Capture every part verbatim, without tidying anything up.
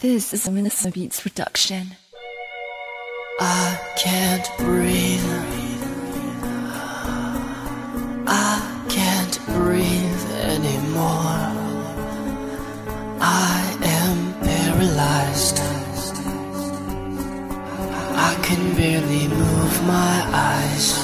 This is a Minnesota Beats production. I can't breathe. I can't breathe anymore. I am paralyzed. I can barely move my eyes.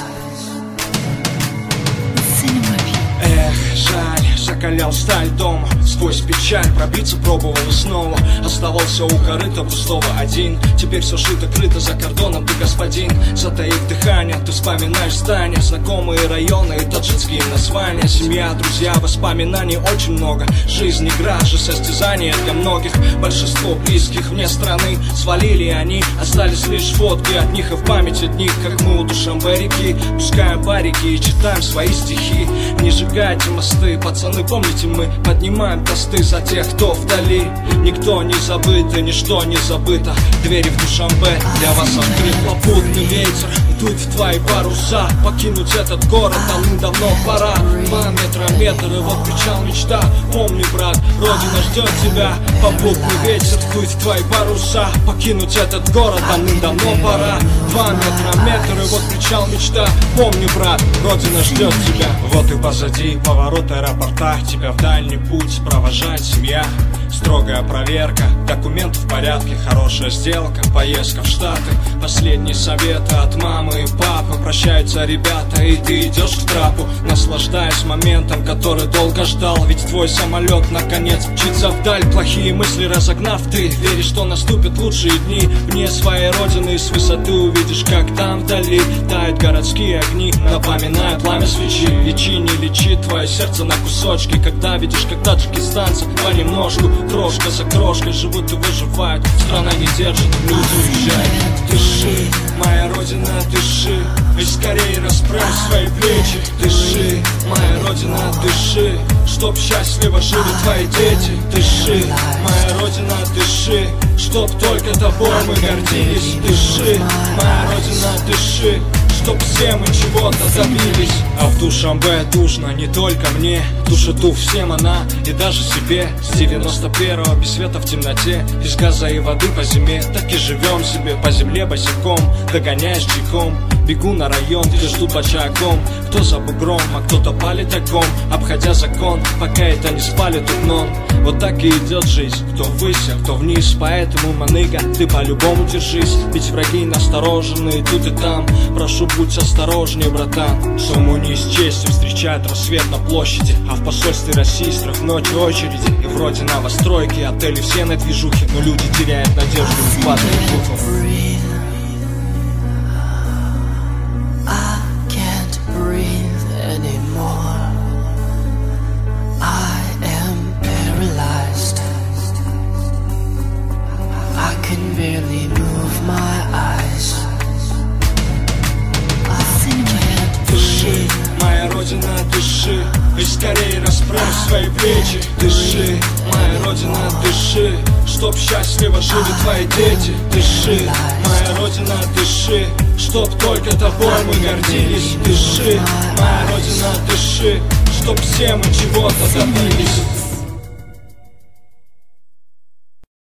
Эх, жаль, закалял сталь дома. Сквозь печаль пробиться пробовал и снова оставался у корыта пустого один. Теперь все шито-крыто, за кордоном ты господин. Затаив дыхание, ты вспоминаешь здания, знакомые районы и таджикские названия. Семья, друзья, воспоминаний очень много. Жизнь, игра же, состязание для многих. Большинство близких мне страны свалили они. Остались лишь фотки от них и в памяти дни, как мы у Душанбе реки пускаем барики и читаем свои стихи. Не сжигайте мосты, пацаны, помните, мы поднимаем тосты за тех, кто вдали. Никто не забыт и ничто не забыто. Двери в Душанбе для вас открыт. Попутный ветер дует в твои паруса. Покинуть этот город давным-давно пора. Два метра метр и вот причал мечта. Помни, брат, родина ждет тебя. Попутный ветер дует в твои паруса. Покинуть этот город давным-давно пора. Два метра метр и вот причал мечта. Помни, брат, родина ждет тебя. Вот и позади поворот аэропорта. Тебя в дальний путь провожает семья. Строгая проверка, документы в порядке, хорошая сделка, поездка в Штаты. Последние советы от мамы и папы. Прощаются ребята, и ты идешь к трапу, наслаждаясь моментом, который долго ждал. Ведь твой самолет наконец мчится вдаль. Плохие мысли разогнав, ты веришь, что наступят лучшие дни. Вне своей родины с высоты увидишь, как там вдали тают городские огни, напоминая пламя свечи. Лечи, не лечи твое сердце на кусочки, когда видишь, как таджикистанцы понемножку, крошка за крошкой живут и выживают. Страна не держит, люди уезжают. Дыши, моя родина, дыши, и скорее расправь свои плечи. Дыши, моя родина, дыши, чтоб счастливо жили твои дети. Дыши, моя родина, дыши, чтоб только тобой мы гордились. Дыши, моя родина, дыши, чтоб все мы чего-то добились. А в Душанбе душно не только мне, душету всем она и даже себе. С девяносто первого без света в темноте, без газа и воды по зиме. Так и живем себе по земле босиком, догоняясь чайком. Бегу на район, где ждут бочагом. Кто за бугром, а кто-то палит огонь, обходя закон, пока это не спалит дном. Вот так и идет жизнь, кто ввысь, а кто вниз. Поэтому, маныга, ты по-любому держись. Ведь враги насторожены и тут и там. Прошу, будь осторожнее, братан. Сумму не с честью встречает рассвет на площади, а в посольстве России с трех ночи очереди. И вроде новостройки, отели все на движухе, но люди теряют надежду в падает букву. Barely move my eyes. Дыши, моя родина, дыши, и скорее расправь свои плечи. Дыши, моя родина, дыши, чтоб счастливо жили твои дети. Дыши, моя родина, дыши, чтоб только тобой мы гордились. Дыши, моя родина, дыши, чтоб все мы чего-то добились.